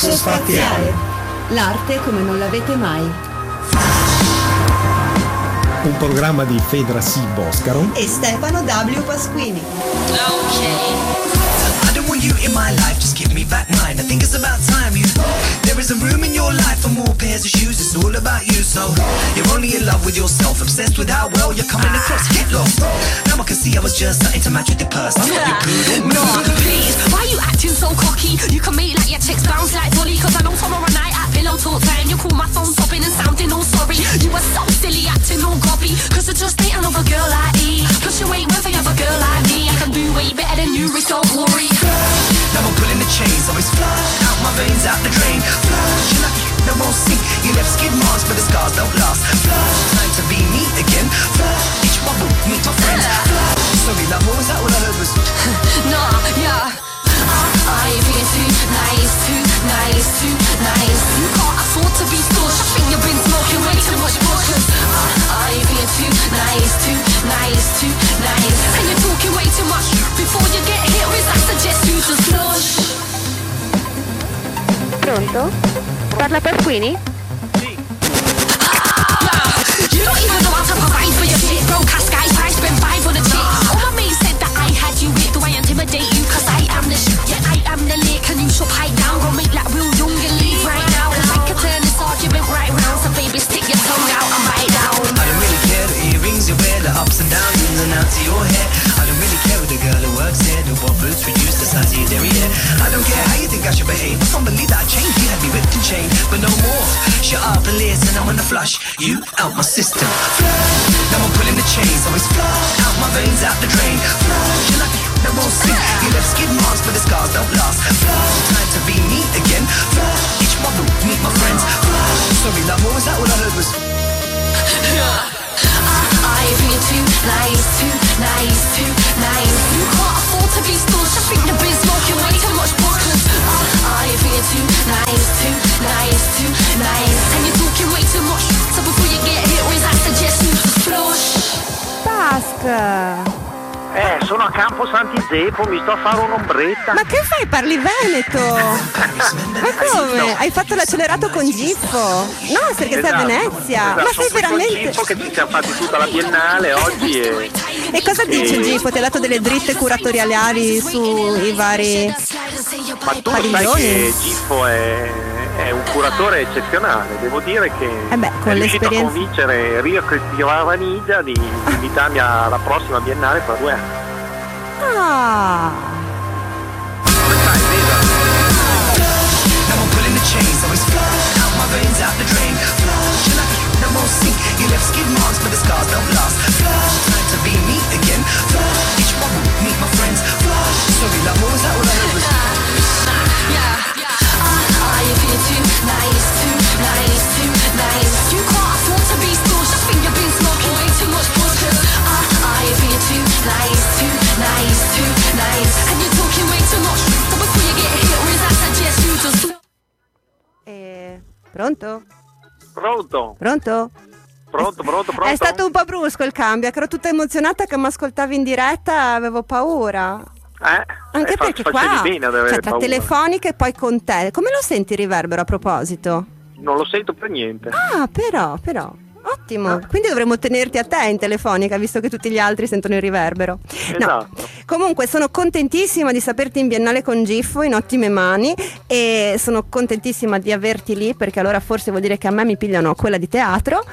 Passo Spaziale. L'arte come non l'avete mai. Un programma di Fedra C. Boscaro e Stefano W. Pasquini. I don't want you in my life, just give me back mine. I think it's about time you. There isn't room in your life for more pairs of shoes. It's all about you, so you're only in love with yourself, obsessed with how well you're coming across. Get lost. Now I can see I was just starting to match with your purse. I'm not your poodle. No, please, why you acting so cocky? You can make like your chicks bounce like Dolly. Cause I know tomorrow night at pillow talk time you call my phone popping and sounding all sorry. You were so silly acting all gobby. Cause I just ain't another girl like me. Plus you ain't worth another girl like me. I can do way better than you, Rick, don't worry. Now I'm pulling the chains, always flush out my veins, out the drain. Flush, you're lucky, no won't sink. You left skid marks, but the scars don't last. Flush, time to be me again. Flush, each bubble, meet my friends. Flush, sorry love, what was that? All I heard was Nah, yeah. Are you being too nice, too nice, too nice? You can't afford to be scorched. I think you've been smoking way too much more. Cause are you being too nice, too nice, too nice? And you're talking way too much. Before you get hit with, I suggest you just flush. Pronto? Parla Pasquini? You don't even know how to provide for your shit. Broke ass guy, I spent 5 on a chick. All my mates said that I had you hit. Do I intimidate you? Cause I am the shit. Yeah, I am the lick. And you should pipe down. Go make like real young and leave right now. Cause I could turn this argument right round. So baby, stick your tongue out and bite down. I don't really care the earrings you wear, the ups and downs, ins and outs of your hair. I don't really care with the girl who works here, the what boots reduce the size of your derriere. I don't care how you think I should behave. I can't believe that I changed. You had me whipped and chained, but no more. Shut up and listen, I'm gonna flush you out my system. Flush, now I'm pulling the chains, always flush out my veins, out the drain. Flush, you're lucky, no won't sink. You left skid marks, but the scars don't last. Flush, time to be me again. Flush, each bubble, meet my friends. Flush, sorry love, what was that? All I heard was Are you being too nice, too nice, too nice? You can't afford to be scorched. I think you've been smoking way too much more. Cause are you being too nice, too nice, too nice? And you're talking way too much. So before you get hit with, I suggest you flush. Pasca! Sono a Campo Sant'Izeppo, mi sto a fare un'ombretta. Ma che fai? Parli veneto? Ma come? Hai fatto l'accelerato con Giffo? No, perché sei a Venezia. Ma sei veramente... Giffo che ci siamo fatti tutta la biennale oggi E cosa dice Giffo? Ti ha dato delle dritte curatoriali sui vari Ma tu sai che Giffo è un curatore eccezionale, devo dire che con è riuscito a l'esperienza... convincere Rio Vanigia di invitarmi alla prossima biennale fra 2 anni. Ah! Now I'm pulling the chains, always flush out my veins, out the drain. Flush, you're lucky, no won't sink. You left skid marks, but the scars don't last. Flush, time to be me again. Flush, each bubble, meet my friends. Flush, sorry love, what was that? All I heard was Are you being too nice, too nice, too nice? You can't afford to be scorched. I think you've been smoking way too much vodka. Are you being too nice, too nice, too nice? And you're talking way too much. So before you get hit with, I suggest you just Pronto? Pronto? Pronto? Pronto? È stato un po' brusco il cambio, che ero tutta emozionata che mi ascoltavi in diretta, avevo paura. Anche perché qua, bene ad avere tra paura. telefonica e poi con te, come lo senti il riverbero a proposito? Non lo sento per niente. Ah, però, ottimo. Quindi dovremmo tenerti a te in telefonica, visto che tutti gli altri sentono il riverbero. Esatto. No. Comunque sono contentissima di saperti in Biennale con Giffo, in ottime mani, e sono contentissima di averti lì, perché allora forse vuol dire che a me mi pigliano quella di teatro.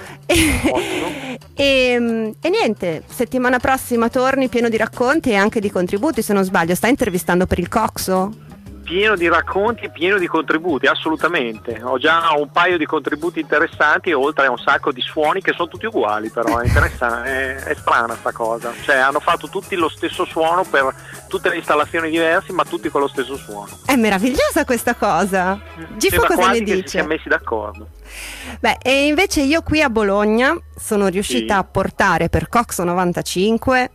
E niente, settimana prossima torni pieno di racconti e anche di contributi, se non sbaglio. Stai intervistando per il Coxo? Pieno di racconti e pieno di contributi, assolutamente. Ho già un paio di contributi interessanti, oltre a un sacco di suoni che sono tutti uguali, però è interessante, è strana sta cosa. Cioè hanno fatto tutti lo stesso suono per tutte le installazioni diverse, ma tutti con lo stesso suono. È meravigliosa questa cosa. Giffo cosa ne dice? Che si siamo messi d'accordo. Beh, e invece io qui a Bologna sono riuscita a portare per Coxo 95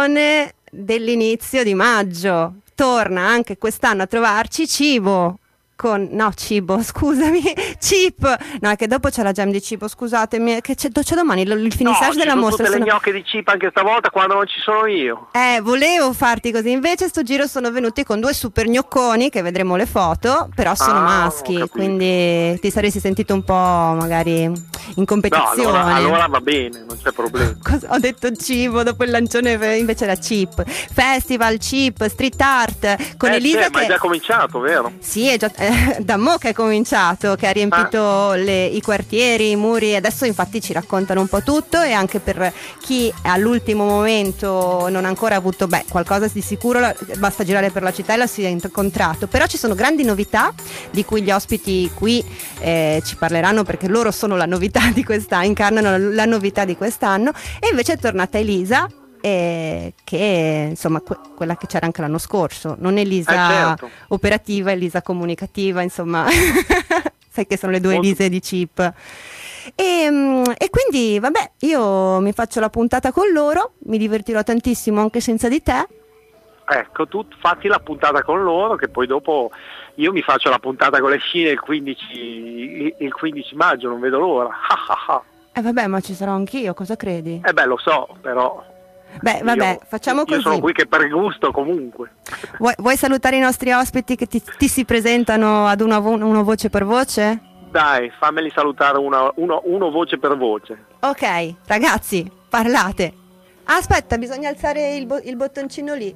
l'eventone dell'inizio di maggio. Torna anche quest'anno a trovarci Cibo. No, cibo, scusami, Chip. No, è che dopo c'è la jam di cibo, scusatemi, che c'è domani il finissage della mostra. Ci sono tutte le gnocche di Chip anche stavolta quando non ci sono io. Volevo farti così, invece sto giro sono venuti con 2 super gnocconi che vedremo le foto, però sono maschi, quindi ti saresti sentito un po' magari in competizione. No, allora va bene, non c'è problema. Ho detto cibo, dopo il lancione invece era Chip. Festival, Chip, street art con Elisa. Ma è già cominciato, vero? Sì, è già da mo' che è cominciato, che ha riempito i quartieri, i muri, adesso infatti ci raccontano un po' tutto, e anche per chi all'ultimo momento non ha ancora avuto qualcosa di sicuro, basta girare per la città e la si è incontrato. Però ci sono grandi novità di cui gli ospiti qui ci parleranno, perché loro sono la novità di quest'anno, incarnano la novità di quest'anno. E invece è tornata Elisa, che insomma quella che c'era anche l'anno scorso, non Elisa certo. operativa, Elisa comunicativa, insomma sai che sono le 2 Elise di Chip. E quindi vabbè, io mi faccio la puntata con loro, mi divertirò tantissimo anche senza di te. Ecco, tu fatti la puntata con loro, che poi dopo io mi faccio la puntata con le scene il 15 maggio, non vedo l'ora. Vabbè, ma ci sarò anch'io, cosa credi? Lo so, però facciamo così. Io sono qui che per gusto comunque. Vuoi salutare i nostri ospiti che ti si presentano ad uno voce per voce? Dai, fammeli salutare uno voce per voce. Ok, ragazzi, parlate. Aspetta, bisogna alzare il bottoncino lì.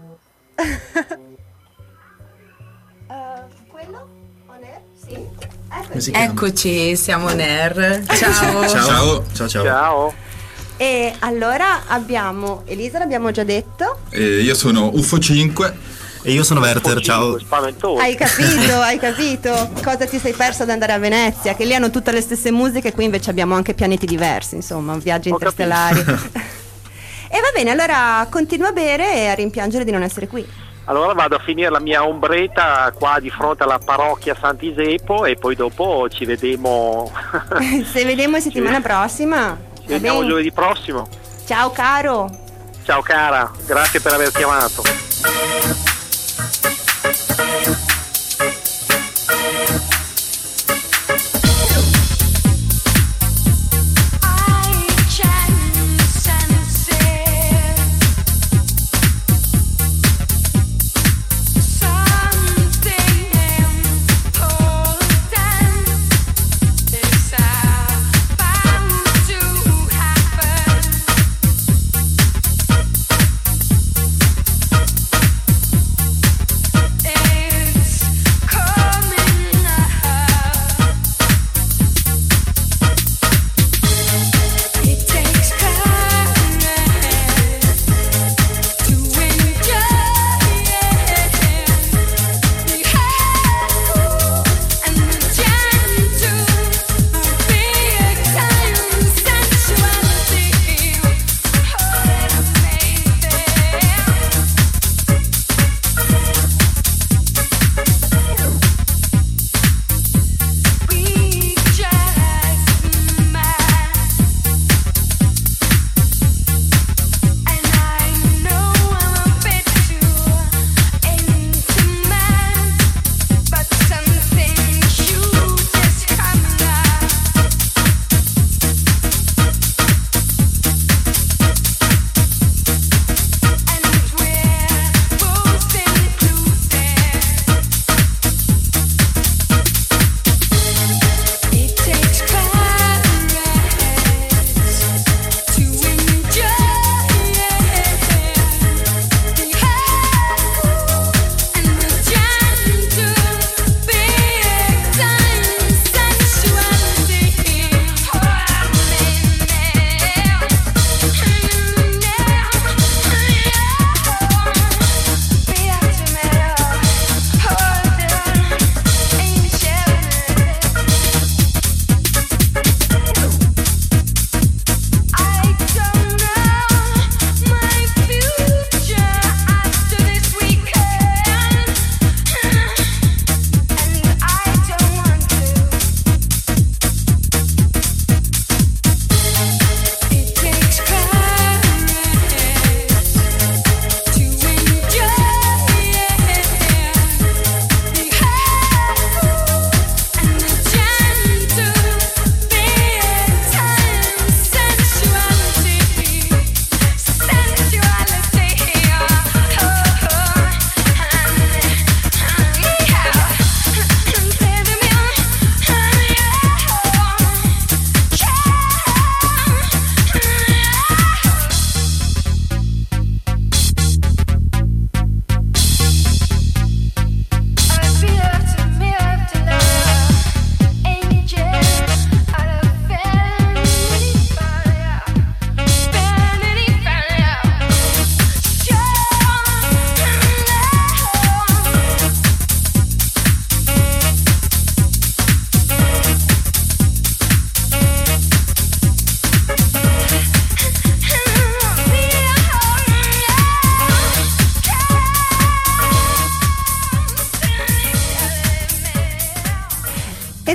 Quello? On air? Sì. Eccoci, siamo on air. Ciao. Ciao. E allora abbiamo Elisa, l'abbiamo già detto. Io sono UFO 5. E io sono Werther, ciao. Spaventoso. Hai capito cosa ti sei perso ad andare a Venezia? Che lì hanno tutte le stesse musiche, qui invece abbiamo anche pianeti diversi, insomma, viaggi interstellari. E va bene, allora continua a bere e a rimpiangere di non essere qui. Allora vado a finire la mia ombretta qua di fronte alla parrocchia Sant'Isepo e poi dopo ci vediamo. Se vediamo la settimana prossima. Ci vediamo giovedì prossimo. Ciao caro. Ciao cara, grazie per aver chiamato.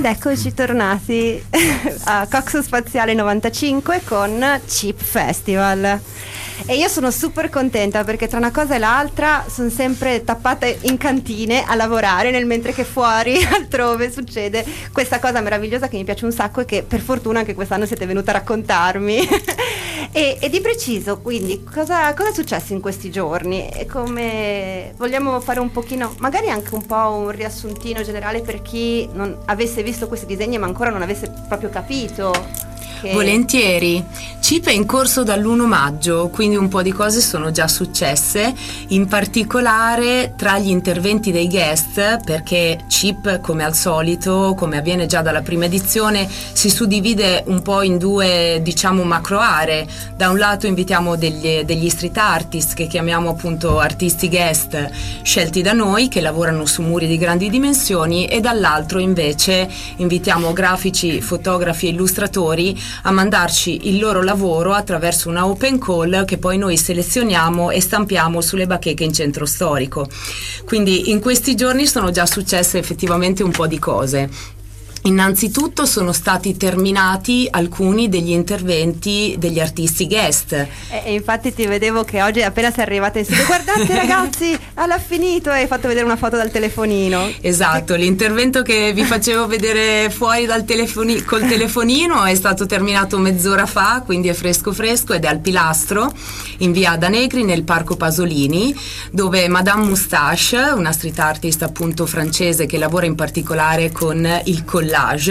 Ed eccoci tornati a Coxo Spaziale 95 con Chip Festival. E io sono super contenta perché tra una cosa e l'altra sono sempre tappata in cantine a lavorare, nel mentre che fuori altrove succede questa cosa meravigliosa che mi piace un sacco e che per fortuna anche quest'anno siete venuta a raccontarmi. E di preciso, quindi, cosa è successo in questi giorni? E come vogliamo fare un pochino, magari anche un po' un riassuntino generale per chi non avesse visto questi disegni ma ancora non avesse proprio capito? Volentieri. Chip è in corso dall'1 maggio, quindi un po' di cose sono già successe, in particolare tra gli interventi dei guest, perché Chip, come al solito, come avviene già dalla prima edizione, si suddivide un po' in due, diciamo, macro aree. Da un lato invitiamo degli street artist, che chiamiamo appunto artisti guest scelti da noi, che lavorano su muri di grandi dimensioni, e dall'altro invece invitiamo grafici, fotografi e illustratori a mandarci il loro lavoro attraverso una open call che poi noi selezioniamo e stampiamo sulle bacheche in centro storico. Quindi in questi giorni sono già successe effettivamente un po' di cose. Innanzitutto sono stati terminati alcuni degli interventi degli artisti guest. E infatti ti vedevo che oggi appena sei arrivata in studio, guardate ragazzi, l'ha finito, e hai fatto vedere una foto dal telefonino. Esatto, l'intervento che vi facevo vedere fuori dal col telefonino è stato terminato mezz'ora fa, quindi è fresco ed è al Pilastro, in via Ada Negri, nel Parco Pasolini, dove Madame Moustache, una street artist appunto francese che lavora in particolare con il collage,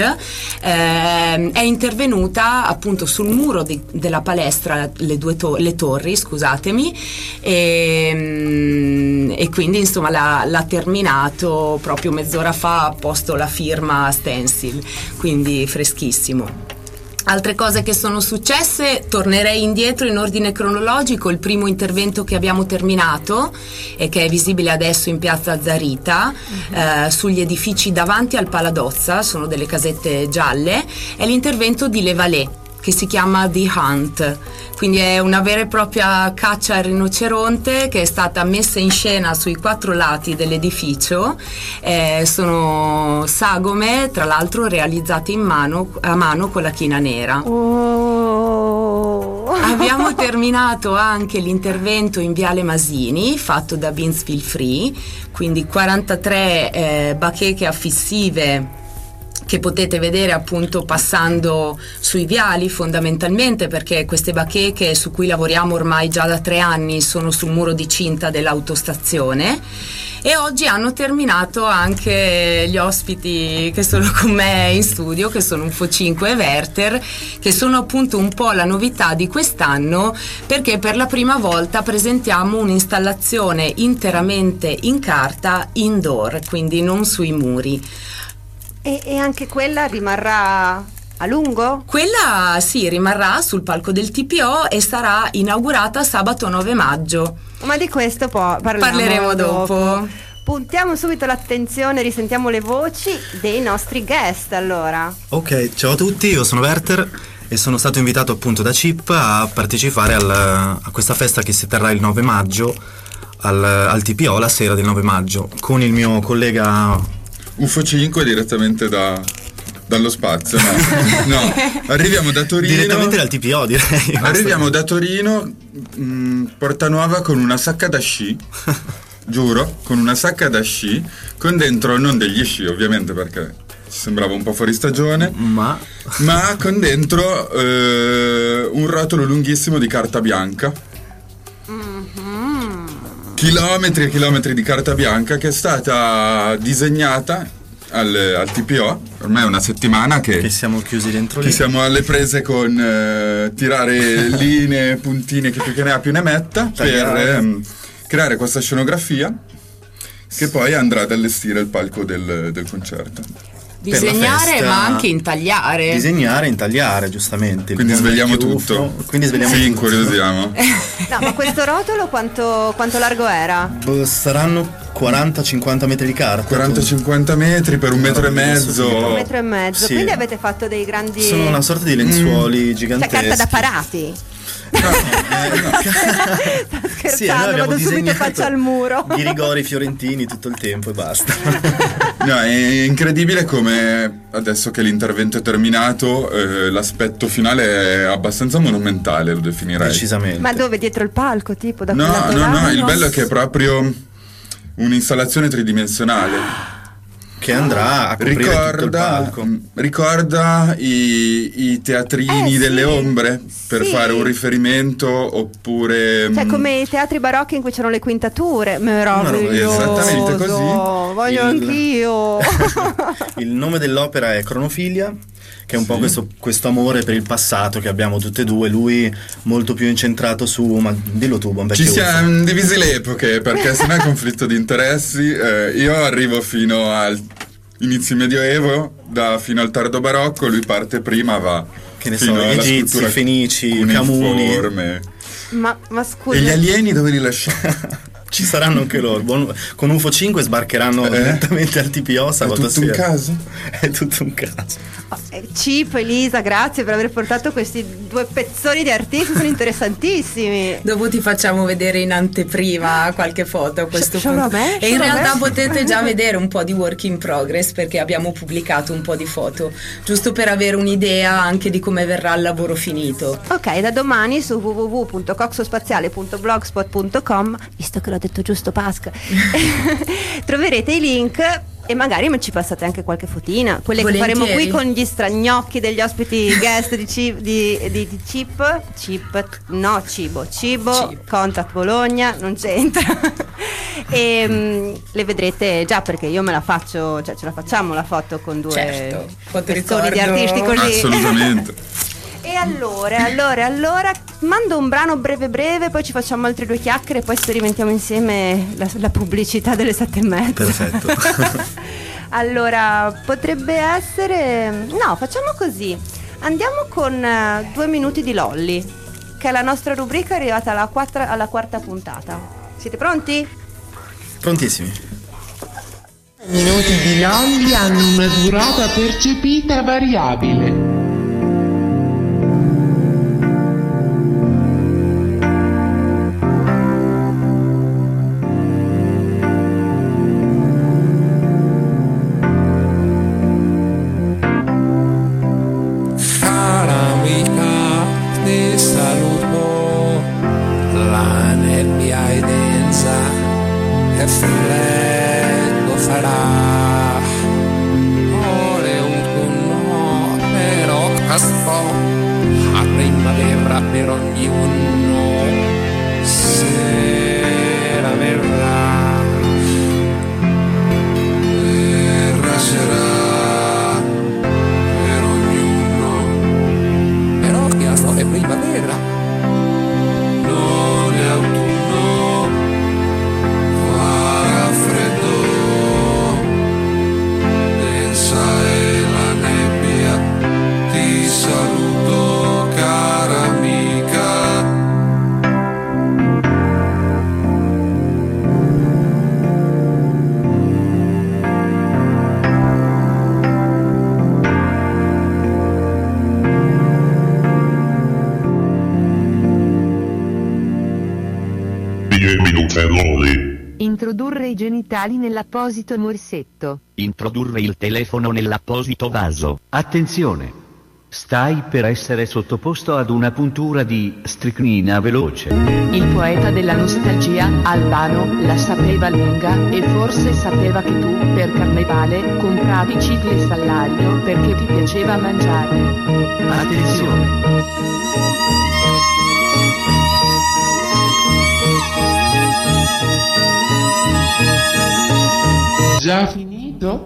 è intervenuta appunto sul muro della palestra, le torri, scusatemi, e quindi insomma l'ha terminato proprio mezz'ora fa, ha posto la firma stencil, quindi freschissimo. Altre cose che sono successe, tornerei indietro in ordine cronologico. Il primo intervento che abbiamo terminato e che è visibile adesso in piazza Zarita, sugli edifici davanti al Paladozza, sono delle casette gialle, è l'intervento di Le Valais, che si chiama The Hunt, quindi è una vera e propria caccia al rinoceronte che è stata messa in scena sui 4 lati dell'edificio. Sono sagome, tra l'altro realizzate a mano con la china nera. Abbiamo terminato anche l'intervento in Viale Masini, fatto da Beansville Free, quindi 43 bacheche affissive che potete vedere appunto passando sui viali, fondamentalmente perché queste bacheche su cui lavoriamo ormai già da 3 anni sono sul muro di cinta dell'autostazione. E oggi hanno terminato anche gli ospiti che sono con me in studio, che sono UFO 5 e Werther, che sono appunto un po' la novità di quest'anno, perché per la prima volta presentiamo un'installazione interamente in carta indoor, quindi non sui muri. E anche quella rimarrà a lungo? Quella sì, rimarrà sul palco del TPO e sarà inaugurata sabato 9 maggio. Ma di questo poi parleremo dopo. Puntiamo subito l'attenzione, risentiamo le voci dei nostri guest allora. Ok, ciao a tutti, io sono Werther e sono stato invitato appunto da Chip a partecipare a questa festa che si terrà il 9 maggio al TPO, la sera del 9 maggio, con il mio collega UFO 5 direttamente dallo spazio. No, arriviamo da Torino. Direttamente dal TPO, direi. Arriviamo da Torino, Porta Nuova, con una sacca da sci. Giuro, con una sacca da sci, con dentro non degli sci ovviamente perché ci sembrava un po' fuori stagione, ma con dentro un rotolo lunghissimo di carta bianca. Chilometri e chilometri di carta bianca che è stata disegnata al TPO. Ormai è una settimana che siamo chiusi dentro lì. Che siamo alle prese con tirare linee, puntine, che più che ne ha più ne metta, per creare questa scenografia che poi andrà ad allestire il palco del concerto. Disegnare ma anche intagliare. Disegnare e intagliare, giustamente. Quindi svegliamo tutto. Sì, incuriosiamo. No, ma questo rotolo quanto largo era? Saranno 40-50 metri di carta. 40-50 metri per 1,5 metri. 1,5 metri. Sì. Quindi avete fatto dei grandi... Sono una sorta di lenzuoli giganteschi. Cioè carta da parati. Sto scherzando, vado subito faccia al muro. Ghirigori fiorentini tutto il tempo e basta. No, è incredibile come adesso che l'intervento è terminato, l'aspetto finale è abbastanza monumentale, lo definirei. Decisamente. Ma dove? Dietro il palco, tipo? Da quel No, lato no, là? no, il bello è che è proprio un'installazione tridimensionale. Che andrà a coprire tutto il palco. Ricorda i teatrini delle ombre, per fare un riferimento, oppure Cioè come i teatri barocchi in cui c'erano le quintature. Meraviglioso. Esattamente così. Voglio anch'io. Il nome dell'opera è Cronofilia, che è un po' questo amore per il passato che abbiamo tutte e due, lui molto più incentrato su, ma dillo tu, buon vecchio. Ci siamo divisi le epoche, perché se no è conflitto di interessi. Io arrivo fino al inizio medioevo, fino al tardo barocco, lui parte prima, va che ne fino so, alla egizi, scultura fenici, camuni. Ma scusa. E gli alieni dove li lasciamo? Ci saranno anche loro. Con UFO 5 sbarcheranno direttamente al TPO sabato sera. È tutto un caso? È tutto un caso. Cip, Elisa, grazie per aver portato questi due pezzoni di artisti, sono interessantissimi. Dopo ti facciamo vedere in anteprima qualche foto a questo Solo punto. a me? E in Solo a realtà me? potete già vedere un po' di work in progress, perché abbiamo pubblicato un po' di foto, giusto per avere un'idea anche di come verrà il lavoro finito. Ok, da domani su www.coxospaziale.blogspot.com, visto che l'ho detto giusto Pasca, troverete i link e magari ci passate anche qualche fotina, quelle Volentieri. che faremo qui con gli stragnocchi degli ospiti guest di Cibo, Contact Bologna, non c'entra. E le vedrete già, perché io me la faccio, cioè ce la facciamo la foto con due persone di artisti così. Assolutamente. E allora mando un brano breve, poi ci facciamo altre due chiacchiere e poi sperimentiamo insieme la pubblicità delle 7:30. Perfetto. Allora potrebbe essere, no, facciamo così, andiamo con 2 minuti di Lolli, che è la nostra rubrica arrivata alla quarta puntata. Siete pronti? Prontissimi. I minuti di Lolli hanno una durata percepita variabile. Introdurre i genitali nell'apposito morsetto. Introdurre il telefono nell'apposito vaso. Attenzione! Stai per essere sottoposto ad una puntura di stricnina veloce. Il poeta della nostalgia, Albano, la sapeva lunga, e forse sapeva che tu, per carnevale, compravi cicli e sallario perché ti piaceva mangiarli. Attenzione! Già finito?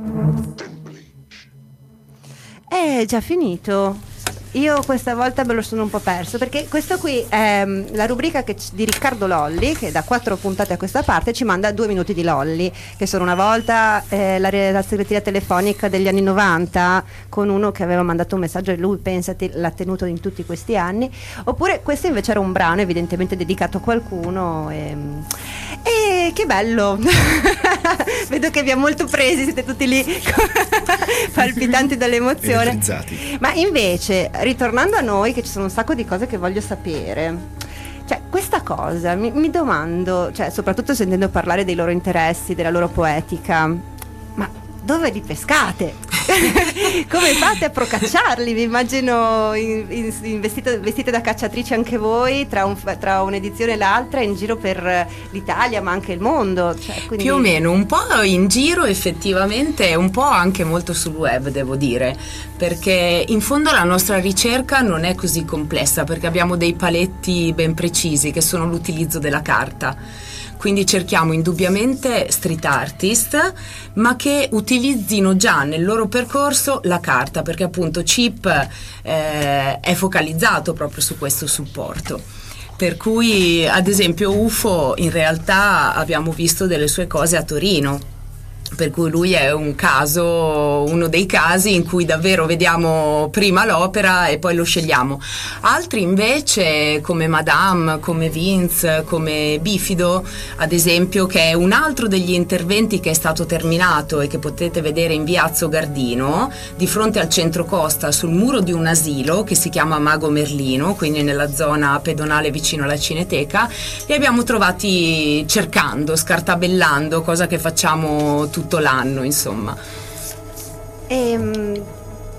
È già finito. Io questa volta me lo sono un po' perso, perché questo qui è la rubrica di Riccardo Lolli, che da 4 puntate a questa parte ci manda 2 minuti di Lolli, che sono una volta la segreteria telefonica degli anni 90 con uno che aveva mandato un messaggio e lui, pensati, l'ha tenuto in tutti questi anni. Oppure questo invece era un brano evidentemente dedicato a qualcuno, e E che bello! Vedo che vi ha molto presi, siete tutti lì palpitanti dall'emozione. Elettrizzati. Ma invece, ritornando a noi, che ci sono un sacco di cose che voglio sapere. Cioè, questa cosa mi domando, cioè, soprattutto sentendo parlare dei loro interessi, della loro poetica, ma dove li pescate? Come fate a procacciarli? Vi immagino vestite da cacciatrici anche voi, tra un'edizione e l'altra, in giro per l'Italia ma anche il mondo. Cioè, quindi... Più o meno, un po' in giro effettivamente e un po' anche molto sul web, devo dire, perché in fondo la nostra ricerca non è così complessa, perché abbiamo dei paletti ben precisi che sono l'utilizzo della carta. Quindi cerchiamo indubbiamente street artist, ma che utilizzino già nel loro percorso la carta, perché appunto Chip è focalizzato proprio su questo supporto. Per cui, ad esempio, UFO, in realtà abbiamo visto delle sue cose a Torino, per cui lui è uno dei casi in cui davvero vediamo prima l'opera e poi lo scegliamo. Altri invece, come Madame, come Vince, come Bifido, ad esempio, che è un altro degli interventi che è stato terminato e che potete vedere in via Azzo Gardino, di fronte al centro costa, sul muro di un asilo che si chiama Mago Merlino, quindi nella zona pedonale vicino alla Cineteca. Li abbiamo trovati cercando, scartabellando, cosa che facciamo tutto l'anno, insomma. E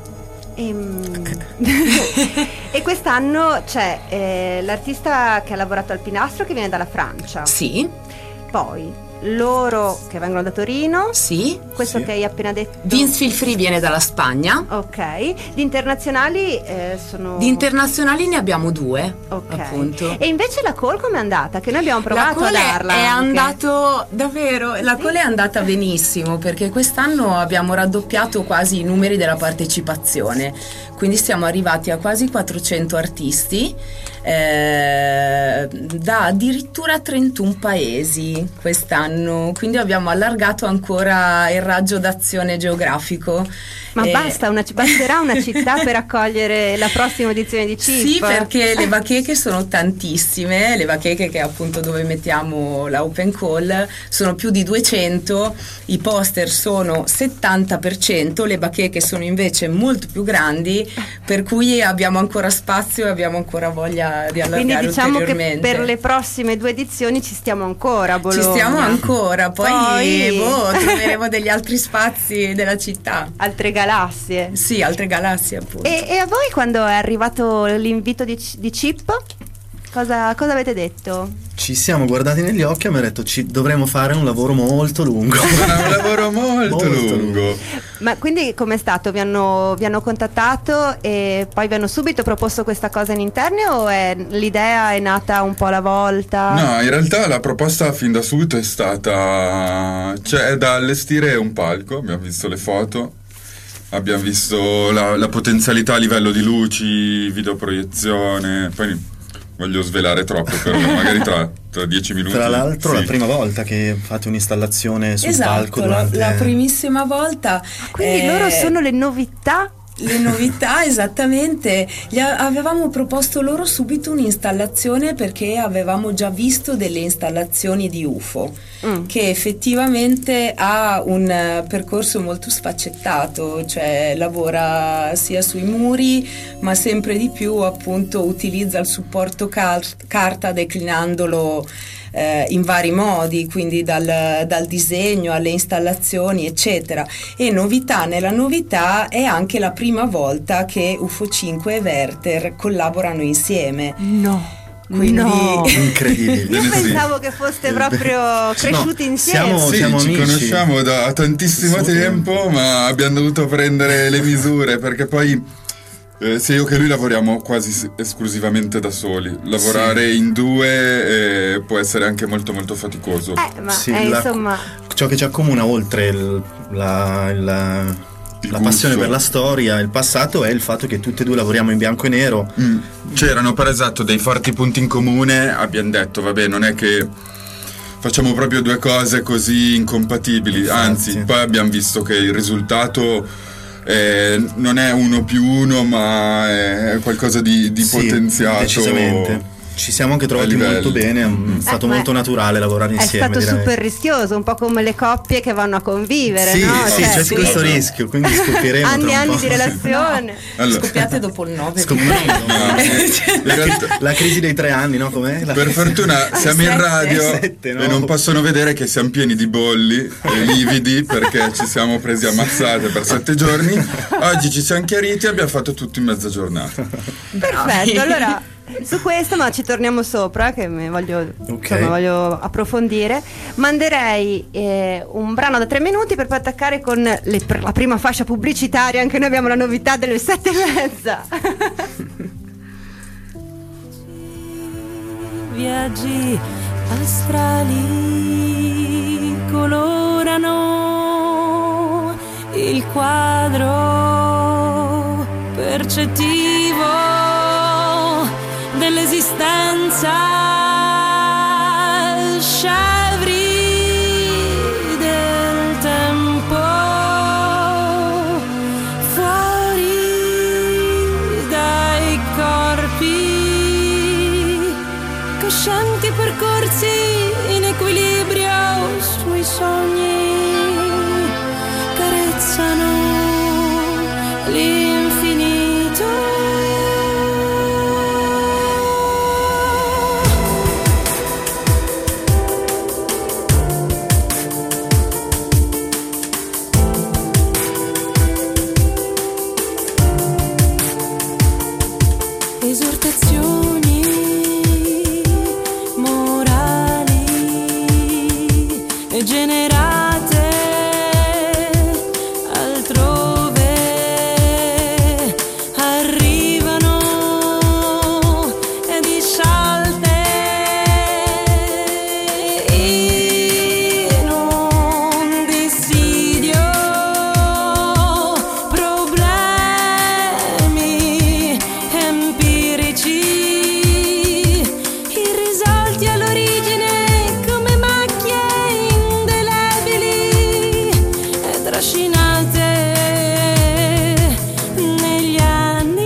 quest'anno c'è l'artista che ha lavorato al Pinastro, che viene dalla Francia. Sì. Poi loro che vengono da Torino. Sì. Questo sì. che hai appena detto. Vince Filfree viene dalla Spagna. Ok. Di internazionali sono. Di internazionali ne abbiamo 2. Ok. Appunto. E invece la Cole com'è andata? Che noi abbiamo provato a darla. È anche. andato davvero. La Cole è andata benissimo, perché quest'anno abbiamo raddoppiato quasi i numeri della partecipazione. Quindi siamo arrivati a quasi 400 artisti. Da addirittura 31 paesi quest'anno, quindi abbiamo allargato ancora il raggio d'azione geografico. Ma basterà una città per accogliere la prossima edizione di CIP? Sì, perché le bacheche sono tantissime, le bacheche che è appunto dove mettiamo la open call sono più di 200, i poster sono 70%, le bacheche sono invece molto più grandi, per cui abbiamo ancora spazio e abbiamo ancora voglia di allargare. Quindi diciamo ulteriormente. Che per le prossime 2 edizioni ci stiamo ancora a Bologna. Ci stiamo ancora, poi troveremo degli altri spazi della città. Altre galassie. Sì, altre galassie appunto. E a voi, quando è arrivato l'invito di Chip, cosa avete detto? Ci siamo guardati negli occhi e abbiamo detto dovremo fare un lavoro molto lungo. Un lavoro molto lungo. Ma quindi com'è stato? Vi hanno contattato e poi vi hanno subito proposto questa cosa in interno, o l'idea è nata un po' alla volta? No, in realtà la proposta fin da subito è stata, cioè, da allestire un palco. Abbiamo visto le foto, abbiamo visto la potenzialità a livello di luci, videoproiezione. Poi voglio svelare troppo, però magari tra 10 minuti. Tra l'altro sì. La prima volta che fate un'installazione sul palco. Esatto, la primissima volta. Quindi loro sono le novità? Le novità, esattamente. Avevamo proposto loro subito un'installazione, perché avevamo già visto delle installazioni di UFO che effettivamente ha un percorso molto sfaccettato, cioè lavora sia sui muri, ma sempre di più appunto utilizza il supporto carta declinandolo in vari modi, quindi dal disegno alle installazioni eccetera. E nella novità è anche la prima volta che UFO 5 e Werther collaborano insieme. Quindi incredibile. Io pensavo che foste proprio cresciuti insieme. Siamo ci amici. conosciamo da tantissimo tempo, ma abbiamo dovuto prendere le misure, perché poi sia io che lui lavoriamo quasi esclusivamente da soli. Lavorare in 2 può essere anche molto molto faticoso. Insomma, ciò che ci accomuna, oltre la passione per la storia, il passato, è il fatto che tutti e 2 lavoriamo in bianco e nero. C'erano per esatto dei forti punti in comune. Abbiamo detto vabbè, non è che facciamo proprio 2 cose così incompatibili. Infatti. Anzi, poi abbiamo visto che il risultato non è 1+1, ma è qualcosa di potenziato. Decisamente. Ci siamo anche trovati molto bene, è stato molto naturale lavorare insieme. È stato direi. super rischioso, un po' come le coppie che vanno a convivere, sì, no? Sì, c'è questo rischio, quindi scoppieremo anni e anni di relazione. Allora. Scoppiate dopo il 9. La crisi dei 3 anni, no? Com'è? Per fortuna siamo in radio e non possono vedere che siamo pieni di bolli e lividi perché ci siamo presi ammazzate per 7 giorni. Oggi ci siamo chiariti e abbiamo fatto tutto in mezza giornata. Perfetto, allora su questo ma ci torniamo sopra che voglio approfondire. Manderei un brano da 3 minuti per poi attaccare con la prima fascia pubblicitaria. Anche noi abbiamo la novità delle 7:30. Viaggi astrali colorano il quadro percettivo dell'esistenza, scevri del tempo, fuori dai corpi, coscienti percorsi in equilibrio sui sogni, carezzano l'infinito. Esortazioni morali e generate altrove arrivano discialte in un dissidio, problemi empirici irrisolti all'origine come macchie indelebili e trascinate negli anni.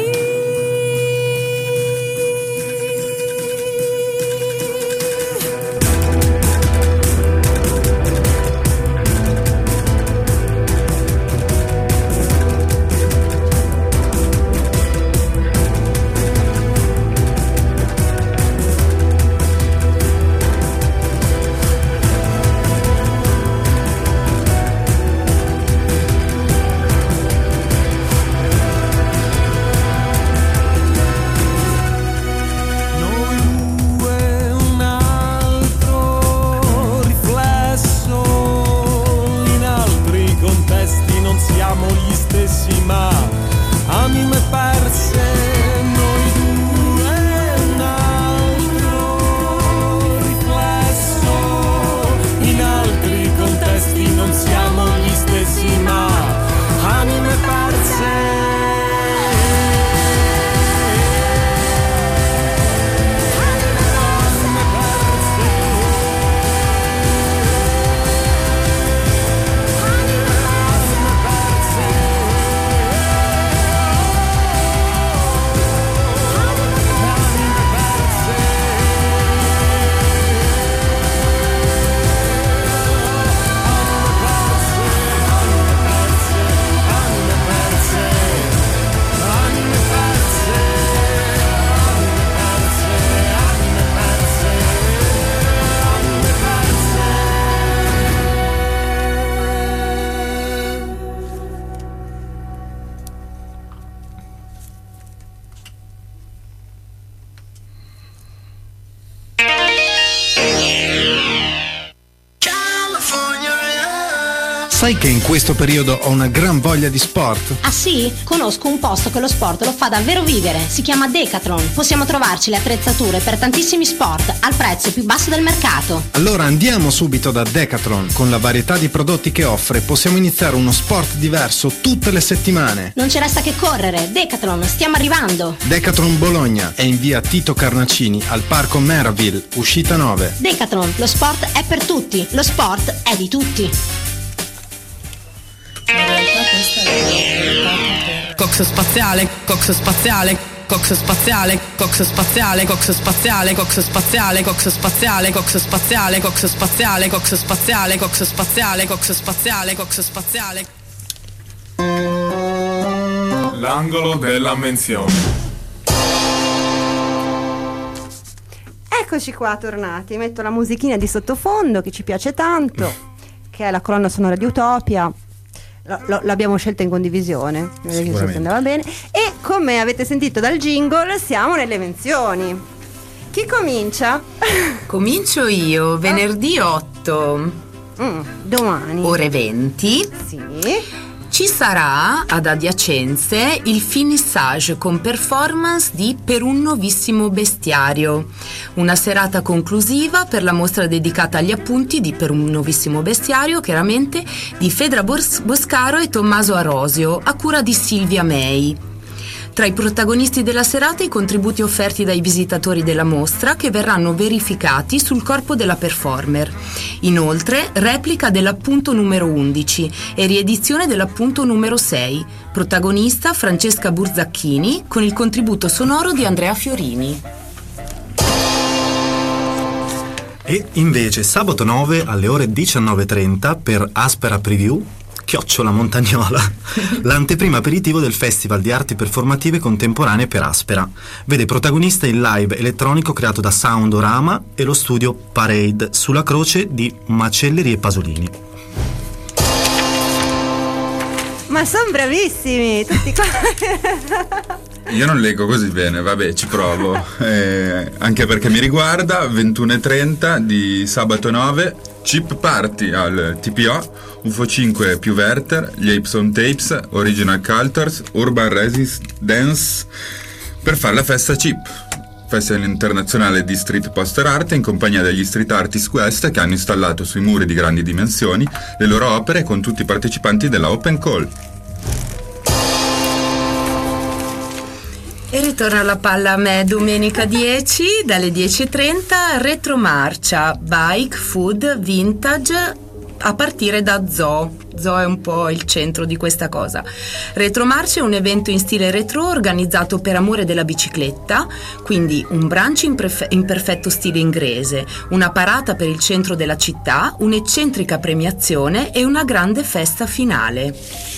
Noi due, un altro riflesso, in altri contesti non siamo gli stessi ma anime perse. Noi due, un altro riflesso, in altri contesti non siamo gli stessi ma anime perse. Sai che in questo periodo ho una gran voglia di sport? Ah sì? Conosco un posto che lo sport lo fa davvero vivere. Si chiama Decathlon. Possiamo trovarci le attrezzature per tantissimi sport al prezzo più basso del mercato. Allora andiamo subito da Decathlon. Con la varietà di prodotti che offre possiamo iniziare uno sport diverso tutte le settimane. Non ci resta che correre. Decathlon, stiamo arrivando. Decathlon Bologna è in via Tito Carnacini al parco Meraville, uscita 9. Decathlon, lo sport è per tutti. Lo sport è di tutti. Cox spaziale, cox spaziale. cox spaziale, cox spaziale, cox spaziale, cox spaziale, cox spaziale, cox spaziale, cox spaziale, cox spaziale, cox spaziale, cox spaziale, cox spaziale. L'angolo della menzione. Eccoci qua tornati, metto la musichina di sottofondo che ci piace tanto, che è la colonna sonora di Utopia. L'abbiamo scelta in condivisione, andava bene. E come avete sentito dal jingle, siamo nelle menzioni. Chi comincia? Comincio io, venerdì 8 domani ore 20. Sì. Ci sarà ad Adiacenze il finissage con performance di Per un nuovissimo bestiario, una serata conclusiva per la mostra dedicata agli appunti di Per un nuovissimo bestiario, chiaramente di Fedra Boscaro e Tommaso Arosio, a cura di Silvia May. Tra i protagonisti della serata i contributi offerti dai visitatori della mostra, che verranno verificati sul corpo della performer. Inoltre, replica dell'appunto numero 11 e riedizione dell'appunto numero 6. Protagonista Francesca Burzacchini, con il contributo sonoro di Andrea Fiorini. E invece sabato 9 alle ore 19:30 per Aspera Preview, Chiocciola Montagnola, l'anteprima aperitivo del Festival di Arti Performative Contemporanee per Aspera. Vede protagonista il live elettronico creato da Soundorama e lo studio Parade sulla croce di Macelleri e Pasolini. Ma sono bravissimi tutti qua. Io non leggo così bene, vabbè, ci provo. Anche perché mi riguarda, 21:30 di sabato 9, Chip Party al TPO, UFO 5 più Werther, gli Apes on Tapes, Original Cultures, Urban Resist Dance, per fare la festa Chip, Festival internazionale di street poster art, in compagnia degli Street Artist Quest, che hanno installato sui muri di grandi dimensioni le loro opere con tutti i partecipanti della Open Call. E ritorna la palla a me domenica 10 dalle 10:30, retromarcia, bike, food, vintage, a partire da Zoo. Zoo è un po' il centro di questa cosa. Retromarcia è un evento in stile retro organizzato per amore della bicicletta, quindi un brunch in perfetto stile inglese, una parata per il centro della città, un'eccentrica premiazione e una grande festa finale.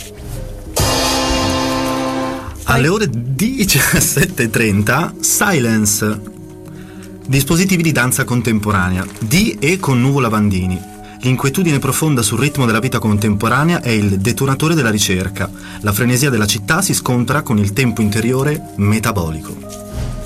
Alle ore 17:30 Silence, dispositivi di danza contemporanea di e con Nuvola Vandini. L'inquietudine profonda sul ritmo della vita contemporanea è il detonatore della ricerca. La frenesia della città si scontra con il tempo interiore metabolico.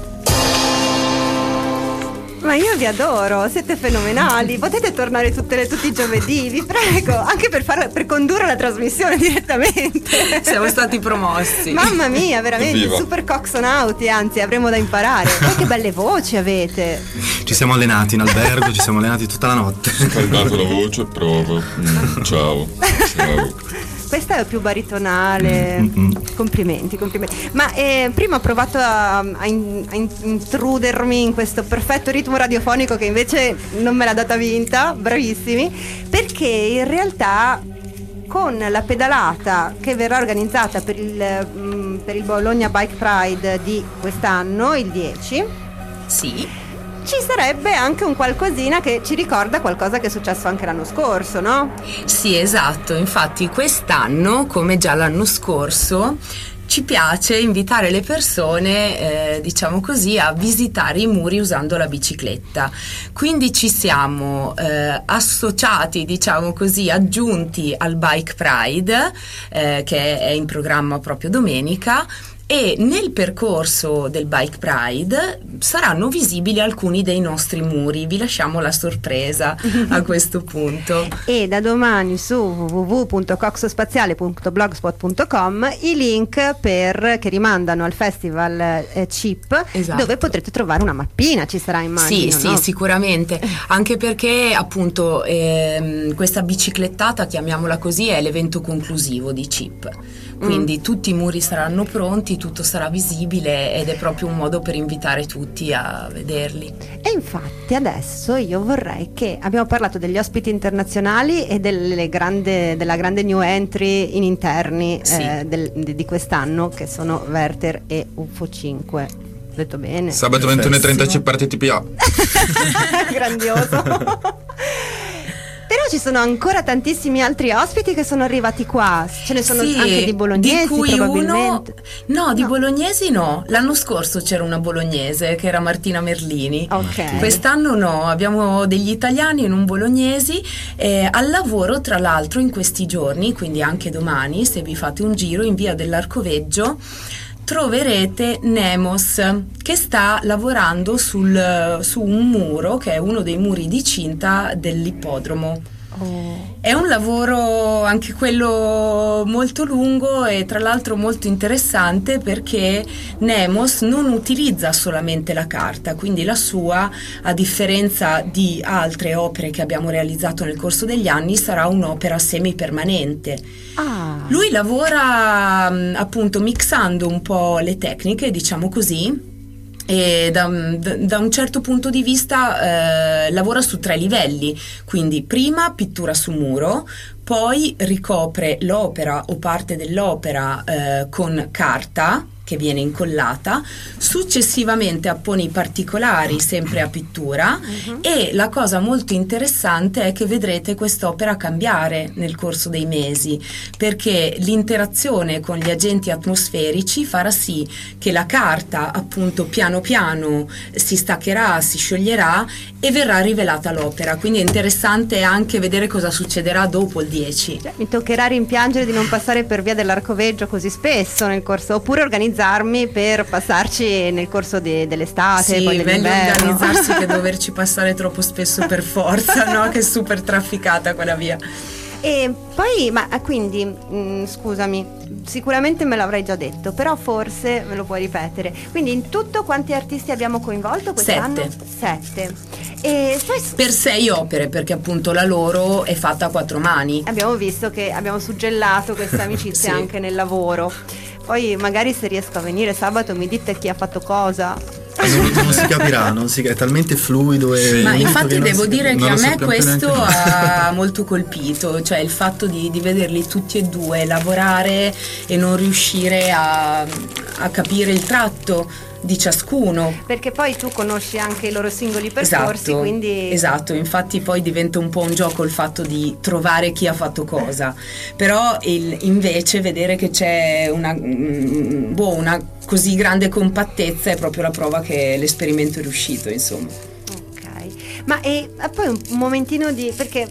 Ma io vi adoro, siete fenomenali, potete tornare tutti i giovedì, vi prego, anche per condurre la trasmissione direttamente. Siamo stati promossi. Mamma mia, veramente, Viva. super coxonauti, anzi avremo da imparare. Poi che belle voci avete. Ci siamo allenati in albergo, ci siamo allenati tutta la notte. Scaldato la voce, provo. Ciao. Questa è più baritonale. Complimenti. Ma prima ho provato a intrudermi in questo perfetto ritmo radiofonico che invece non me l'ha data vinta, bravissimi, perché in realtà con la pedalata che verrà organizzata per il Bologna Bike Pride di quest'anno, il 10, sì, ci sarebbe anche un qualcosina che ci ricorda qualcosa che è successo anche l'anno scorso, no? Sì, esatto, infatti quest'anno, come già l'anno scorso, ci piace invitare le persone, diciamo così, a visitare i muri usando la bicicletta. Quindi ci siamo associati, diciamo così, aggiunti al Bike Pride, che è in programma proprio domenica. E nel percorso del Bike Pride saranno visibili alcuni dei nostri muri, vi lasciamo la sorpresa a questo punto. E da domani su www.coxospaziale.blogspot.com i link che rimandano al festival Chip, esatto, dove potrete trovare una mappina, ci sarà, immagino. Sì, no? sì, sicuramente, anche perché appunto questa biciclettata, chiamiamola così, è l'evento conclusivo di Chip. quindi tutti i muri saranno pronti, tutto sarà visibile ed è proprio un modo per invitare tutti a vederli. E infatti adesso io vorrei che abbiamo parlato degli ospiti internazionali e della grande new entry in interni di quest'anno, che sono Werther e UFO 5. Ho detto bene? Sabato 21:30 c'è parte TPA. Grandioso. Però ci sono ancora tantissimi altri ospiti che sono arrivati qua. Ce ne sono anche di bolognesi, di cui probabilmente. Di bolognesi no. L'anno scorso c'era una bolognese che era Martina Merlini. Ok. Quest'anno no, abbiamo degli italiani e non bolognesi al lavoro, tra l'altro, in questi giorni, quindi anche domani, se vi fate un giro in via dell'Arcoveggio, troverete Nemos che sta lavorando su un muro che è uno dei muri di cinta dell'ippodromo. È un lavoro anche quello molto lungo e tra l'altro molto interessante, perché Nemos non utilizza solamente la carta, quindi la sua, a differenza di altre opere che abbiamo realizzato nel corso degli anni, sarà un'opera semipermanente. Lui lavora appunto mixando un po' le tecniche, diciamo così, e da un certo punto di vista lavora su 3 livelli, quindi prima pittura su muro, poi ricopre l'opera o parte dell'opera con carta che viene incollata, successivamente appone i particolari sempre a pittura, e la cosa molto interessante è che vedrete quest'opera cambiare nel corso dei mesi, perché l'interazione con gli agenti atmosferici farà sì che la carta appunto piano piano si staccherà, si scioglierà e verrà rivelata l'opera, quindi è interessante anche vedere cosa succederà dopo il 10. Mi toccherà rimpiangere di non passare per via dell'Arcoveggio così spesso nel corso, oppure organizzarmi per passarci nel corso dell'estate. Sì, poi meglio dell'inverno. organizzarsi che doverci passare troppo spesso per forza, no? Che è super trafficata quella via. E poi, quindi, scusami, sicuramente me l'avrai già detto, però forse me lo puoi ripetere. Quindi in tutto quanti artisti abbiamo coinvolto quest'anno? 7. E poi per 6 opere, perché appunto la loro è fatta a 4 mani. Abbiamo visto che abbiamo suggellato questa amicizia anche nel lavoro. Poi magari se riesco a venire sabato mi dite chi ha fatto cosa. Non si capirà, è talmente fluido e ma infatti devo dire che a me questo ha noi. molto colpito, cioè il fatto di vederli tutti e due lavorare e non riuscire a capire il tratto di ciascuno, perché poi tu conosci anche i loro singoli percorsi, quindi esatto, infatti poi diventa un po' un gioco il fatto di trovare chi ha fatto cosa, però invece vedere che c'è una così grande compattezza è proprio la prova che l'esperimento è riuscito, insomma. Ok, ma poi un momentino perché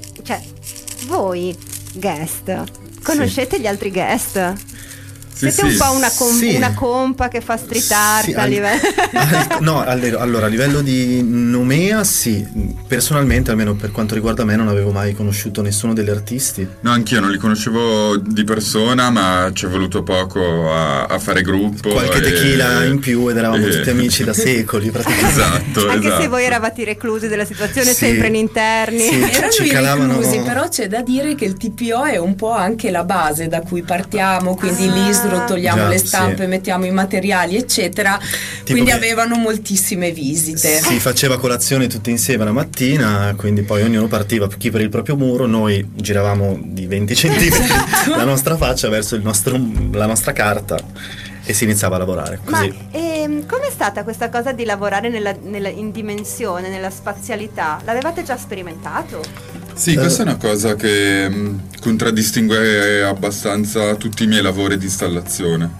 voi guest conoscete gli altri guest? Siete un po' una compa che fa street art a livello allora a livello di nomea sì, personalmente almeno per quanto riguarda me non avevo mai conosciuto nessuno degli artisti. No, anch'io non li conoscevo di persona, ma ci è voluto poco a fare gruppo, qualche tequila in più ed eravamo tutti amici da secoli praticamente. Anche se voi eravate reclusi della situazione, sempre in interni, erano reclusi, però c'è da dire che il TPO è un po' anche la base da cui partiamo, quindi lì togliamo le stampe, mettiamo i materiali eccetera, quindi avevano moltissime visite. Si faceva colazione tutti insieme la mattina, quindi poi ognuno partiva chi per il proprio muro, noi giravamo di 20 centimetri la nostra faccia verso la nostra carta e si iniziava a lavorare così. Ma com'è stata questa cosa di lavorare in dimensione, nella spazialità? L'avevate già sperimentato? Sì, questa è una cosa che contraddistingue abbastanza tutti i miei lavori di installazione.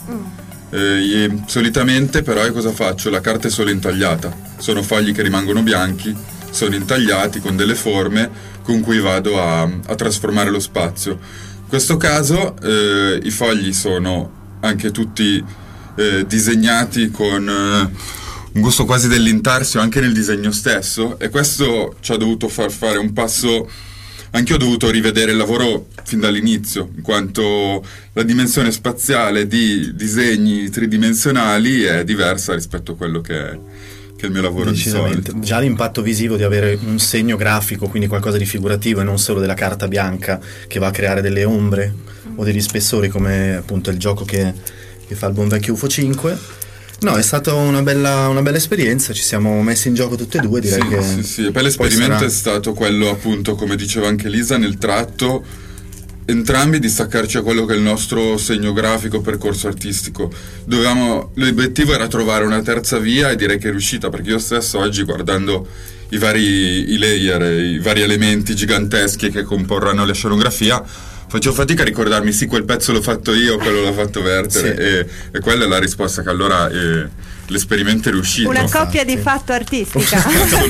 Solitamente però cosa faccio? La carta è solo intagliata, sono fogli che rimangono bianchi, sono intagliati con delle forme con cui vado a trasformare lo spazio. In questo caso i fogli sono anche tutti disegnati con un gusto quasi dell'intarsio anche nel disegno stesso, e questo ci ha dovuto far fare un passo. Anche io ho dovuto rivedere il lavoro fin dall'inizio, in quanto la dimensione spaziale di disegni tridimensionali è diversa rispetto a quello che è il mio lavoro di solito. Già l'impatto visivo di avere un segno grafico, quindi qualcosa di figurativo e non solo della carta bianca che va a creare delle ombre o degli spessori come appunto il gioco che fa il buon vecchio UFO 5. No, è stata una bella esperienza, ci siamo messi in gioco tutte e due, direi Sì, e poi l'esperimento è stato quello, appunto, come diceva anche Lisa, nel tratto entrambi di staccarci a quello che è il nostro segno grafico, percorso artistico. L'obiettivo era trovare una terza via, e direi che è riuscita, perché io stesso oggi, guardando i layer, i vari elementi giganteschi che comporranno la scenografia, facevo fatica a ricordarmi quel pezzo l'ho fatto io, quello l'ha fatto Werther, e quella è la risposta, che allora l'esperimento è riuscito. Una coppia di fatto artistica.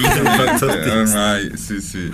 Ormai, sì.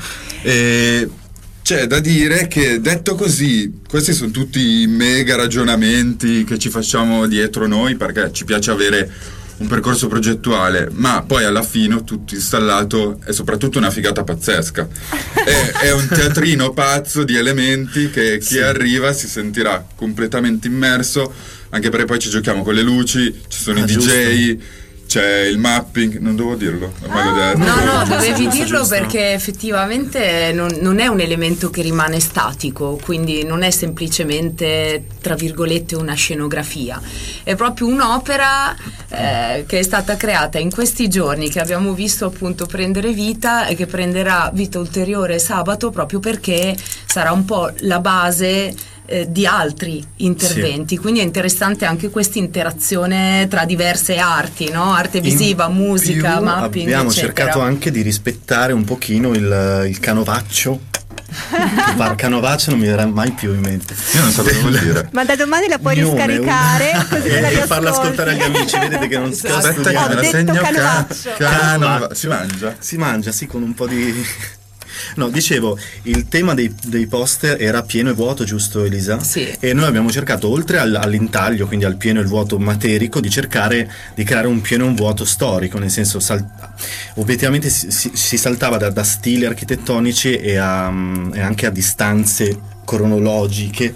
C'è da dire che, detto così, questi sono tutti i mega ragionamenti che ci facciamo dietro noi, perché ci piace avere un percorso progettuale, ma poi alla fine tutto installato è soprattutto una figata pazzesca. È un teatrino pazzo di elementi che chi arriva si sentirà completamente immerso, anche perché poi ci giochiamo con le luci, ci sono i DJ, c'è il mapping, non devo dirlo, ormai l'ho detto. No, dovevi dirlo perché effettivamente non è un elemento che rimane statico, quindi non è semplicemente, tra virgolette, una scenografia, è proprio un'opera che è stata creata in questi giorni, che abbiamo visto appunto prendere vita e che prenderà vita ulteriore sabato, proprio perché sarà un po' la base di altri interventi, quindi è interessante anche questa interazione tra diverse arti, no? Arte visiva, musica, mapping, abbiamo eccetera. cercato anche di rispettare un pochino il canovaccio. Canovaccio non mi verrà mai più in mente. Io non so cosa vuol dire. Ma da domani la puoi riscaricare così te la e farla ascoltare agli amici. Vedete che non si sta studiando. Ho detto canovaccio. Si mangia, sì, con un po' di... No, dicevo, il tema dei poster era pieno e vuoto, giusto Elisa? Sì. E noi abbiamo cercato, oltre all'intaglio, quindi al pieno e il vuoto materico, di cercare di creare un pieno e un vuoto storico, nel senso obiettivamente si saltava da stili architettonici e anche a distanze cronologiche.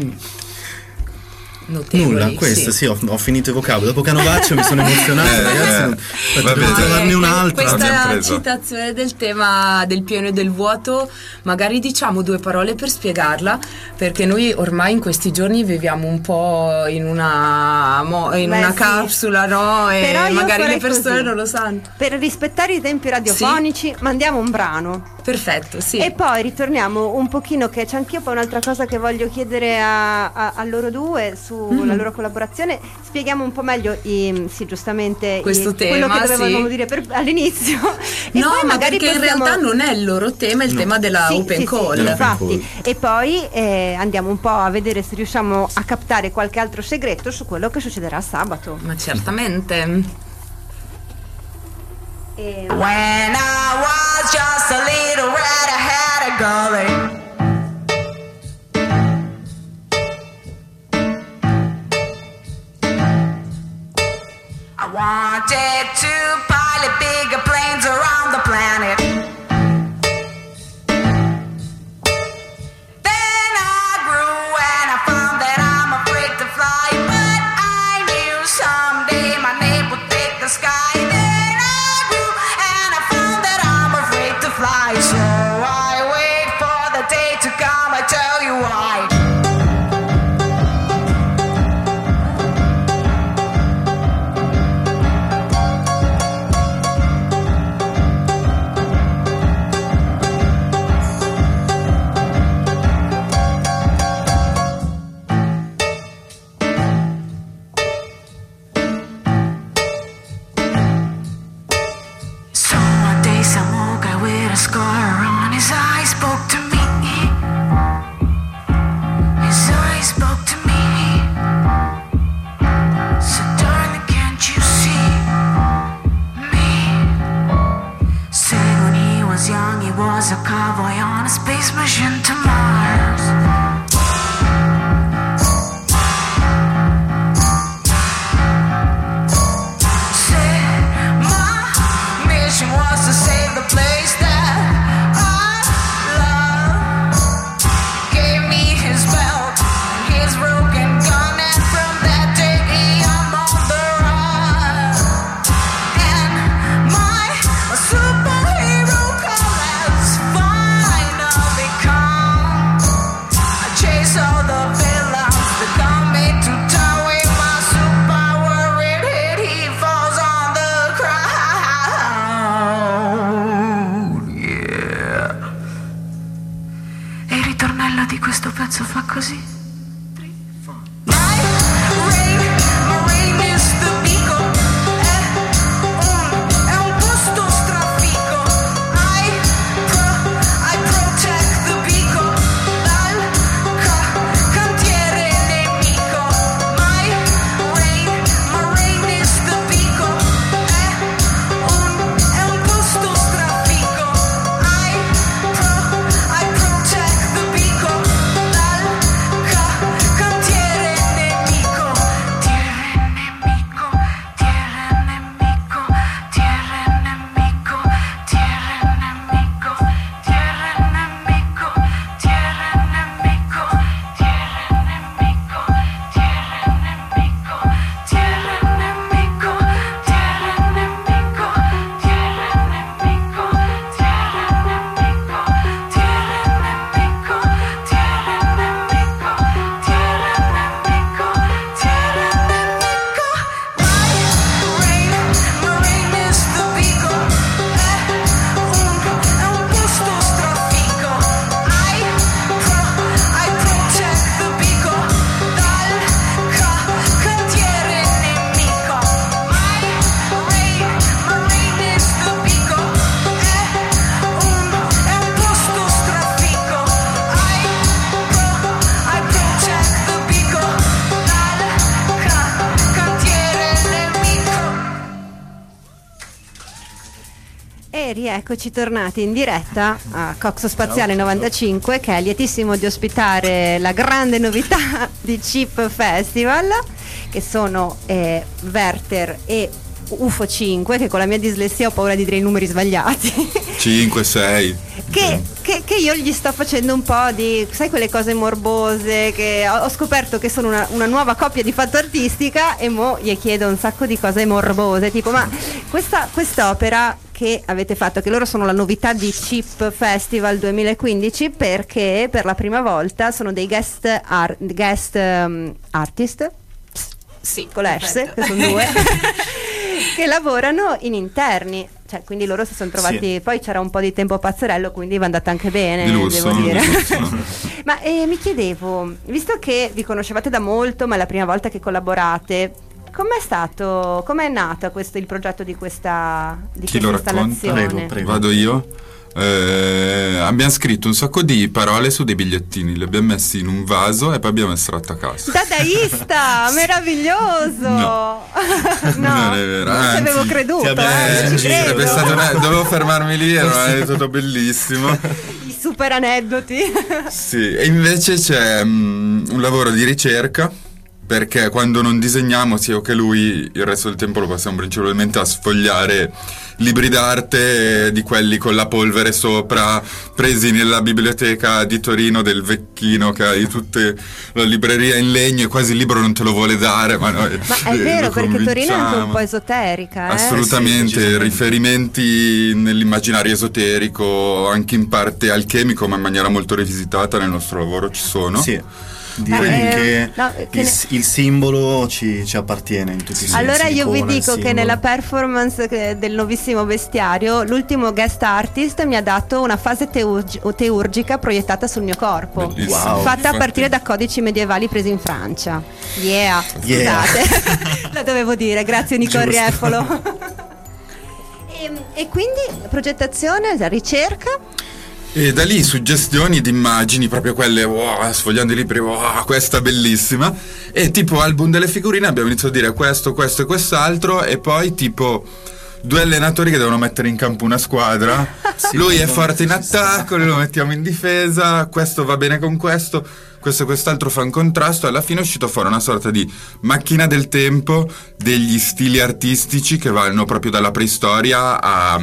Notevoli, nulla, questo sì, ho finito i vocaboli. Dopo Canovaccio mi sono emozionato, ragazzi. Devo trovarne un'altra. Questa citazione del tema del pieno e del vuoto, magari diciamo due parole per spiegarla, perché noi ormai in questi giorni viviamo un po' in una capsula, no? E però magari le persone così, non lo sanno. Per rispettare i tempi radiofonici, mandiamo un brano. Perfetto, sì. E poi ritorniamo un pochino, che c'è anch'io poi un'altra cosa che voglio chiedere a loro due sulla loro collaborazione. Spieghiamo un po' meglio giustamente questo tema, quello che dovevamo dire all'inizio. No, ma perché in realtà non è il loro tema, è il tema della open call. Infatti. E poi andiamo un po' a vedere se riusciamo a captare qualche altro segreto su quello che succederà sabato. Ma certamente. When I was just a little rat, I had a gully. I wanted to pilot bigger planes around the planet. Then I grew and I found that I'm afraid to fly, but I knew someday my name would take the sky. So I wait for the day to come, I tell you why. So one day some old guy with a scar on his eye spoke to me. His eyes spoke to me. So darling, can't you see me? Said when he was young he was a cowboy on a space mission to Mars. Was to save the place that I love. Gave me his belt and his broken gun, and from that day I'm on the run. And my superhero call has finally come. questo pezzo fa così. Eccoci tornati in diretta a Coxo Spaziale 95, che è lietissimo di ospitare la grande novità di Chip Festival, che sono Werther e UFO 5, che con la mia dislessia ho paura di dire i numeri sbagliati. 5, 6. Che io gli sto facendo un po' di, sai, quelle cose morbose, che ho scoperto che sono una nuova coppia di fatto artistica, e mo gli chiedo un sacco di cose morbose, tipo ma quest'opera che avete fatto, che loro sono la novità di Chip Festival 2015, perché per la prima volta sono dei guest artist, sì, con l'S, che sono due, che lavorano in interni. Cioè, quindi loro si sono trovati, sì. Poi c'era un po' di tempo pazzerello, quindi va andata anche bene, di lusso, devo dire. Ma mi chiedevo, visto che vi conoscevate da molto, ma è la prima volta che collaborate, com'è nato il progetto di questa installazione? Prego. Vado io. Abbiamo scritto un sacco di parole su dei bigliettini, li abbiamo messi in un vaso e poi abbiamo estratto a caso. Dadaista, meraviglioso! No, non è vero. Non ci avevo creduto. Dovevo fermarmi lì, era un aneddoto bellissimo. I super aneddoti. Sì, e invece c'è un lavoro di ricerca, perché quando non disegniamo, sia io che lui, il resto del tempo lo passiamo principalmente a sfogliare libri d'arte, di quelli con la polvere sopra, presi nella biblioteca di Torino del Vecchino, che hai tutta la libreria in legno e quasi il libro non te lo vuole dare. Ma è vero, perché Torino è anche un po' esoterica. Assolutamente, sì, riferimenti nell'immaginario esoterico, anche in parte alchemico, ma in maniera molto rivisitata nel nostro lavoro ci sono. Sì. Direi che il simbolo ci appartiene in tutti i sensi. Allora io vi dico che nella performance del nuovissimo bestiario, l'ultimo guest artist mi ha dato una fase teurgica proiettata sul mio corpo. Wow. Fatta a partire da codici medievali presi in Francia. Scusate. La dovevo dire, grazie Nico Rieffolo. E quindi progettazione, la ricerca. E da lì suggestioni di immagini, proprio quelle, sfogliando i libri, questa bellissima. E tipo album delle figurine abbiamo iniziato a dire questo e quest'altro, e poi tipo 2 allenatori che devono mettere in campo una squadra. Sì, lui è forte in attacco, noi lo mettiamo in difesa, questo va bene con questo e quest'altro fa un contrasto. Alla fine è uscito fuori una sorta di macchina del tempo degli stili artistici che vanno proprio dalla preistoria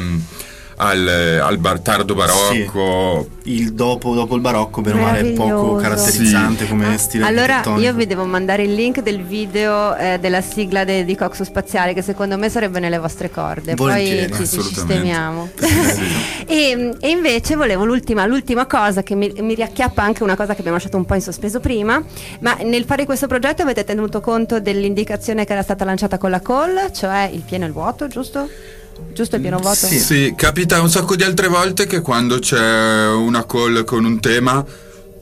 al tardo barocco. Sì, il dopo il barocco, bene o male, è poco caratterizzante, sì, come stile architettonico. Allora io vi devo mandare il link del video della sigla di Coxo Spaziale, che secondo me sarebbe nelle vostre corde. Volentieri, poi ci sistemiamo. E invece volevo l'ultima cosa che mi riacchiappa, anche una cosa che abbiamo lasciato un po' in sospeso prima, ma nel fare questo progetto avete tenuto conto dell'indicazione che era stata lanciata con la call, cioè il pieno e il vuoto, giusto? Giusto il pieno vuoto? Sì, capita un sacco di altre volte che quando c'è una call con un tema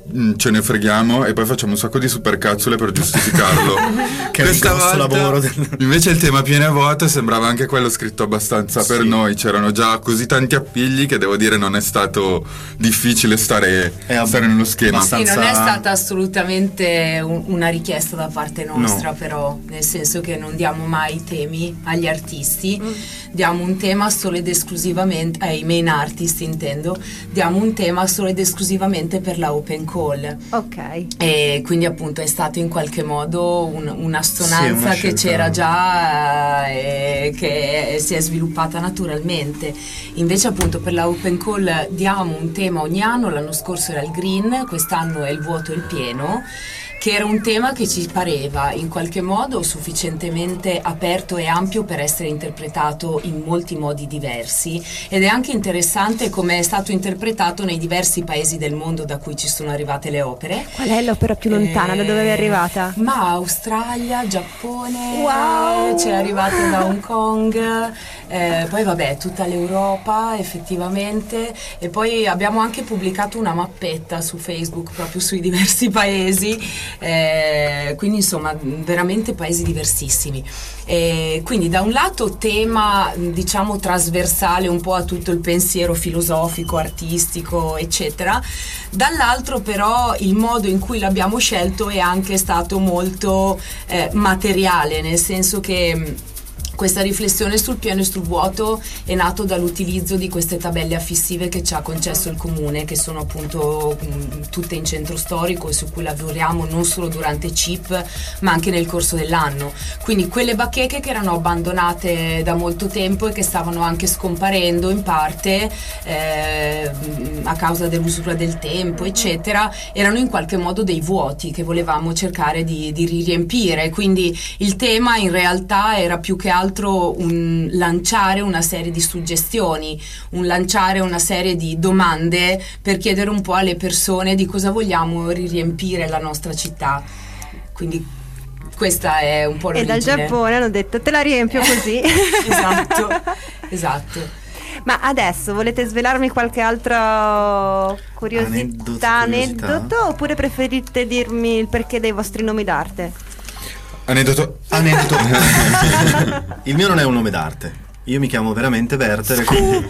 ce ne freghiamo e poi facciamo un sacco di supercazzole per giustificarlo. Che è un grosso lavoro. Invece il tema piene vuote sembrava anche quello scritto abbastanza per noi, c'erano già così tanti appigli che devo dire non è stato difficile stare nello schema. Sì, non è stata assolutamente una richiesta da parte nostra, No. però nel senso che non diamo mai temi agli artisti, diamo un tema solo ed esclusivamente ai main artist, intendo, diamo un tema solo ed esclusivamente per la open call. Ok. E quindi appunto è stato in qualche modo una stonanza Sì, che c'era già e che si è sviluppata naturalmente. Invece appunto per la open call diamo un tema ogni anno, l'anno scorso era il green, quest'anno è il vuoto e il pieno, che era un tema che ci pareva in qualche modo sufficientemente aperto e ampio per essere interpretato in molti modi diversi, ed è anche interessante come è stato interpretato nei diversi paesi del mondo da cui ci sono arrivate le opere. Qual è l'opera più lontana? Da dove è arrivata? Ma Australia, Giappone, Wow! c'è arrivata da Hong Kong, poi vabbè tutta l'Europa effettivamente, e poi abbiamo anche pubblicato una mappetta su Facebook proprio sui diversi paesi. Quindi insomma veramente paesi diversissimi, quindi da un lato tema diciamo trasversale un po' a tutto il pensiero filosofico, artistico eccetera, dall'altro però il modo in cui l'abbiamo scelto è anche stato molto materiale, nel senso che questa riflessione sul pieno e sul vuoto è nato dall'utilizzo di queste tabelle affissive che ci ha concesso il comune, che sono appunto tutte in centro storico e su cui lavoriamo non solo durante CIP ma anche nel corso dell'anno. Quindi quelle bacheche che erano abbandonate da molto tempo e che stavano anche scomparendo in parte a causa dell'usura del tempo eccetera, erano in qualche modo dei vuoti che volevamo cercare di riempire. Quindi il tema in realtà era più che altro un lanciare una serie di suggestioni, un lanciare una serie di domande per chiedere un po' alle persone di cosa vogliamo riempire la nostra città. Quindi questa è un po' l'origine. E dal Giappone hanno detto te la riempio così. Esatto. Ma adesso volete svelarmi qualche altra curiosità, aneddoto, oppure preferite dirmi il perché dei vostri nomi d'arte? Aneddoto. Il mio non è un nome d'arte. Io mi chiamo veramente Werther.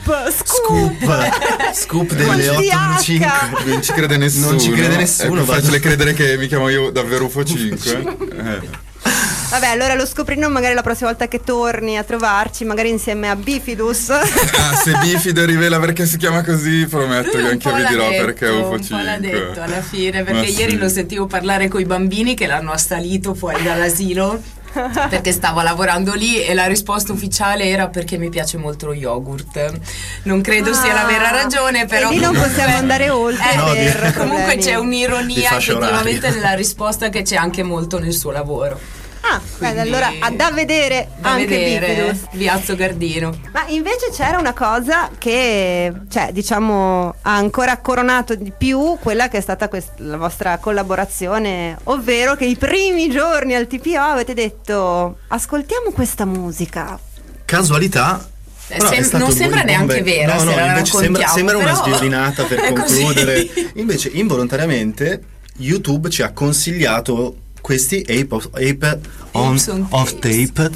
Scoop delle 8.5. Non ci crede nessuno. Non ci crede nessuno. È più facile credere che mi chiamo io davvero UFO 5. Vabbè, allora lo scopriremo magari la prossima volta che torni a trovarci, magari insieme a Bifidus. Se Bifido rivela perché si chiama così, prometto che anche vi dirò perché è UFO 5. Un po' l'ha detto alla fine, perché ieri lo sentivo parlare coi bambini che l'hanno assalito fuori dall'asilo perché stavo lavorando lì, e la risposta ufficiale era perché mi piace molto lo yogurt. Non credo sia la vera ragione, però e lì non possiamo andare oltre. Comunque c'è un'ironia effettivamente nella risposta, che c'è anche molto nel suo lavoro. Bene, allora da vedere anche Bifidus. Viazzo Gardino. Ma invece c'era una cosa che, cioè, diciamo, ha ancora coronato di più quella che è stata la vostra collaborazione, ovvero che i primi giorni al TPO avete detto ascoltiamo questa musica. Casualità. Non sembra neanche vera. No, invece sembra una sviolinata per concludere. Così. Invece involontariamente YouTube ci ha consigliato questi Ape of Tape.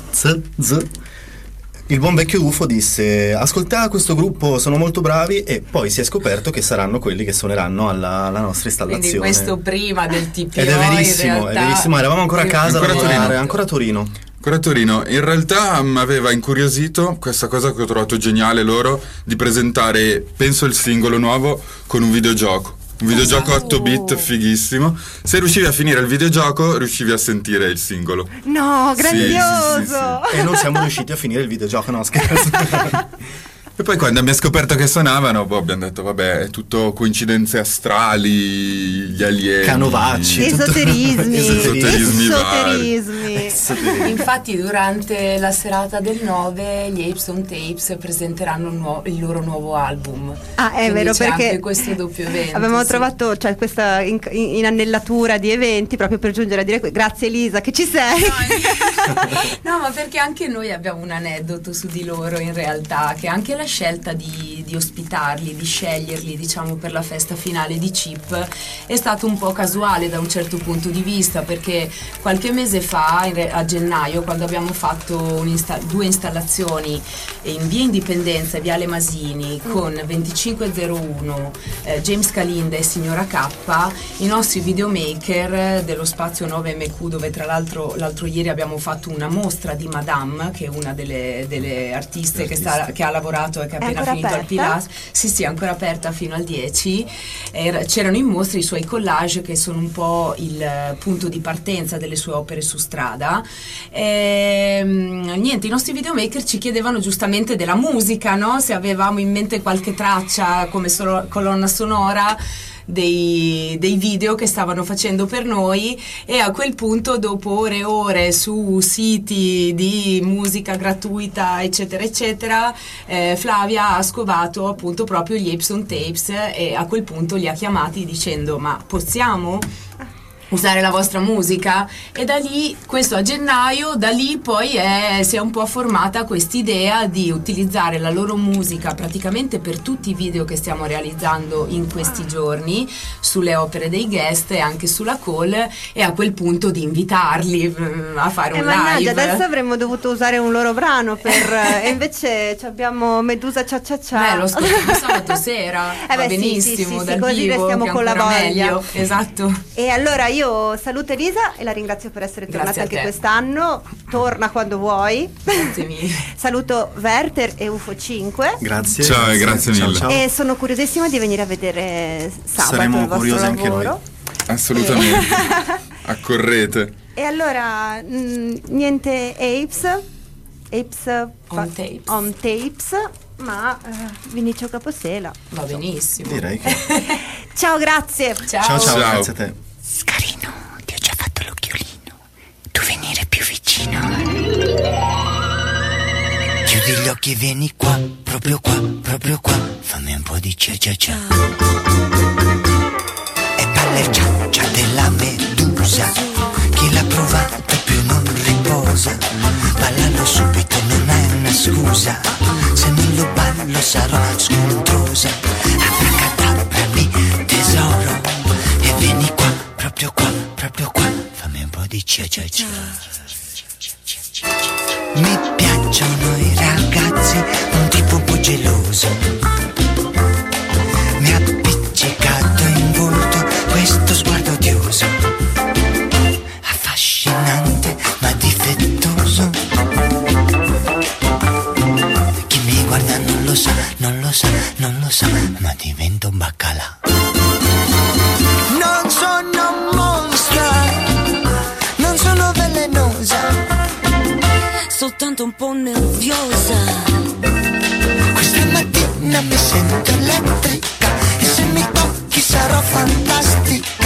Il buon vecchio UFO disse ascoltate questo gruppo, sono molto bravi, e poi si è scoperto che saranno quelli che suoneranno alla nostra installazione. Quindi questo prima del TPO. Ed è verissimo, eravamo ancora a casa a lavorare, ancora a Torino. In realtà mi aveva incuriosito questa cosa che ho trovato geniale loro, di presentare, penso, il singolo nuovo con un videogioco. Un videogioco 8 bit fighissimo. Se riuscivi a finire il videogioco, riuscivi a sentire il singolo. No, grandioso! Sì. E non siamo riusciti a finire il videogioco, no scherzo. E poi quando abbiamo scoperto che suonavano, abbiamo detto vabbè, è tutto coincidenze astrali, gli alieni, canovacci, esoterismi vari. Infatti durante la serata del 9 gli Apes on Tapes presenteranno il loro nuovo album. È vero, c'è perché anche questo doppio evento. Abbiamo trovato questa inanellatura di eventi proprio per giungere a dire grazie Elisa che ci sei. No, ma perché anche noi abbiamo un aneddoto su di loro in realtà, che anche la scelta di ospitarli, di sceglierli diciamo per la festa finale di Chip è stato un po' casuale da un certo punto di vista, perché qualche mese fa a gennaio, quando abbiamo fatto due installazioni in via Indipendenza e viale Masini con 2501 James Calinda e Signora K, i nostri videomaker dello spazio 9MQ, dove tra l'altro ieri abbiamo fatto una mostra di Madame, che è una delle artiste che ha lavorato e che è appena finito al Pilas. Sì, ancora aperta fino al 10. C'erano in mostra i suoi collage, che sono un po' il punto di partenza delle sue opere su strada. Niente, i nostri videomaker ci chiedevano giustamente della musica, no? Se avevamo in mente qualche traccia come colonna sonora dei video che stavano facendo per noi, e a quel punto, dopo ore e ore su siti di musica gratuita eccetera eccetera, Flavia ha scovato appunto proprio gli Apes on Tapes, e a quel punto li ha chiamati dicendo: ma possiamo usare la vostra musica? E da lì, questo a gennaio, da lì poi si è un po' formata quest'idea di utilizzare la loro musica praticamente per tutti i video che stiamo realizzando in questi giorni, sulle opere dei guest e anche sulla call, e a quel punto di invitarli a fare un live. Adesso avremmo dovuto usare un loro brano e invece abbiamo Medusa Cia Cia Cia. Lo ascoltiamo sabato sera, va benissimo, sì, dal così vivo, restiamo con la voglia. Meglio. Esatto. E allora io saluto Elisa e la ringrazio per essere tornata anche quest'anno. Torna quando vuoi. Grazie mille. Saluto Werther e UFO 5. Grazie. Ciao e grazie mille. Ciao. E sono curiosissima di venire a vedere sabato Saremo il vostro curiosi anche lavoro. noi. Assolutamente. Accorrete. E allora niente Apes on tapes, ma Vinicio Caposela. Va benissimo. Direi che Ciao, grazie. Ciao, grazie a te. Scarino, ti ho già fatto l'occhiolino. Tu venire più vicino. Chiudi gli occhi e vieni qua, proprio qua, proprio qua. Fammi un po' di cia cia cia. E palle ciaccia della medusa. Chi l'ha provato più non riposa. Ballalo subito, non hai una scusa. Se non lo ballo sarò scontrosa. Abracadabrami tesoro. E vieni qua, proprio qua, proprio qua. Fammi un po' di cia cia cia. Mi piacciono i ragazzi, un tipo un po' geloso. Mi ha appiccicato in volto questo sguardo odioso. Affascinante ma difettoso. Chi mi guarda non lo sa, non lo sa, non lo sa, ma divento un baccalà. Non sono monstra, non sono velenosa, soltanto un po' nerviosa. Questa mattina mi sento elettrica e se mi tocchi sarò fantastica.